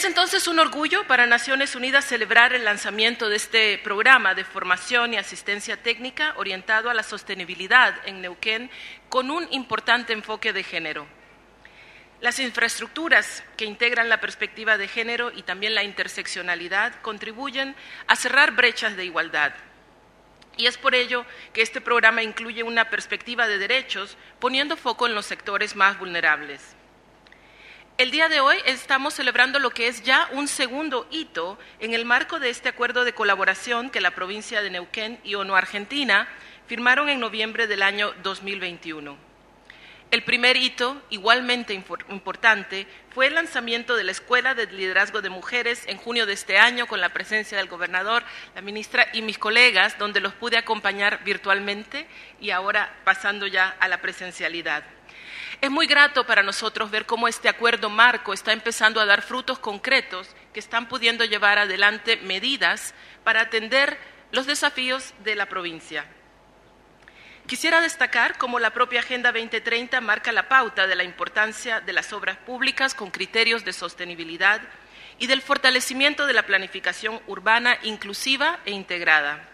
Es entonces un orgullo para Naciones Unidas celebrar el lanzamiento de este programa de formación y asistencia técnica orientado a la sostenibilidad en Neuquén con un importante enfoque de género. Las infraestructuras que integran la perspectiva de género y también la interseccionalidad contribuyen a cerrar brechas de igualdad. Y es por ello que este programa incluye una perspectiva de derechos, poniendo foco en los sectores más vulnerables. El día de hoy estamos celebrando lo que es ya un segundo hito en el marco de este acuerdo de colaboración que la provincia de Neuquén y ONU Argentina firmaron en noviembre del año 2021. El primer hito, igualmente importante, fue el lanzamiento de la Escuela de Liderazgo de Mujeres en junio de este año con la presencia del gobernador, la ministra y mis colegas, donde los pude acompañar virtualmente y ahora pasando ya a la presencialidad. Es muy grato para nosotros ver cómo este acuerdo marco está empezando a dar frutos concretos que están pudiendo llevar adelante medidas para atender los desafíos de la provincia. Quisiera destacar cómo la propia Agenda 2030 marca la pauta de la importancia de las obras públicas con criterios de sostenibilidad y del fortalecimiento de la planificación urbana inclusiva e integrada.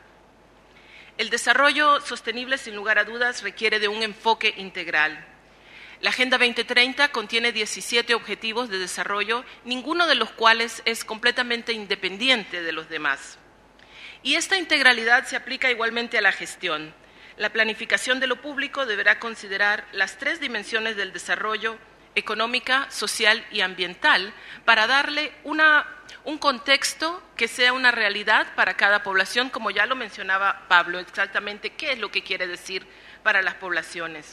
El desarrollo sostenible, sin lugar a dudas, requiere de un enfoque integral. La Agenda 2030 contiene 17 objetivos de desarrollo, ninguno de los cuales es completamente independiente de los demás. Y esta integralidad se aplica igualmente a la gestión. La planificación de lo público deberá considerar las 3 dimensiones del desarrollo: económica, social y ambiental, para darle un contexto que sea una realidad para cada población, como ya lo mencionaba Pablo, exactamente qué es lo que quiere decir para las poblaciones.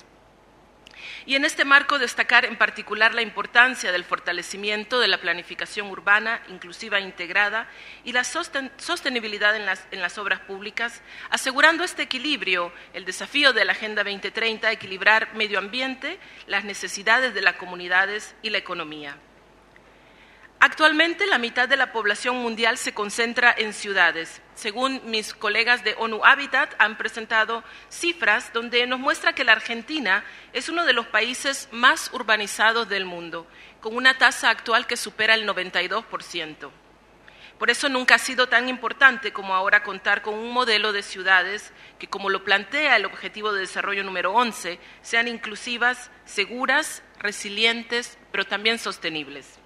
Y en este marco destacar en particular la importancia del fortalecimiento de la planificación urbana inclusiva e integrada y la sostenibilidad en las obras públicas, asegurando este equilibrio, el desafío de la Agenda 2030, equilibrar medio ambiente, las necesidades de las comunidades y la economía. Actualmente, la mitad de la población mundial se concentra en ciudades. Según mis colegas de ONU Habitat, han presentado cifras donde nos muestra que la Argentina es uno de los países más urbanizados del mundo, con una tasa actual que supera el 92%. Por eso nunca ha sido tan importante como ahora contar con un modelo de ciudades que, como lo plantea el Objetivo de Desarrollo número 11, sean inclusivas, seguras, resilientes, pero también sostenibles.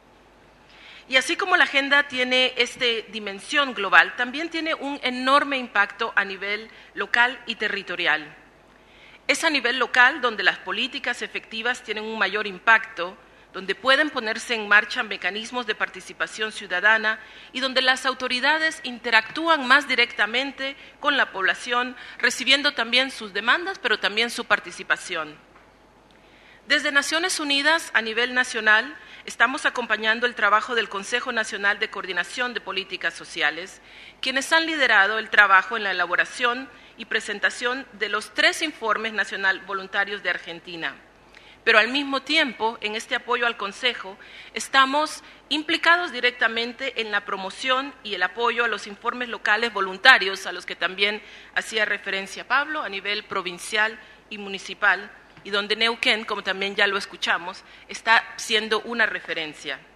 Y así como la agenda tiene esta dimensión global, también tiene un enorme impacto a nivel local y territorial. Es a nivel local donde las políticas efectivas tienen un mayor impacto, donde pueden ponerse en marcha mecanismos de participación ciudadana y donde las autoridades interactúan más directamente con la población, recibiendo también sus demandas, pero también su participación. Desde Naciones Unidas, a nivel nacional, estamos acompañando el trabajo del Consejo Nacional de Coordinación de Políticas Sociales, quienes han liderado el trabajo en la elaboración y presentación de los 3 informes nacional voluntarios de Argentina. Pero al mismo tiempo, en este apoyo al Consejo, estamos implicados directamente en la promoción y el apoyo a los informes locales voluntarios, a los que también hacía referencia Pablo, a nivel provincial y municipal, y donde Neuquén, como también ya lo escuchamos, está siendo una referencia.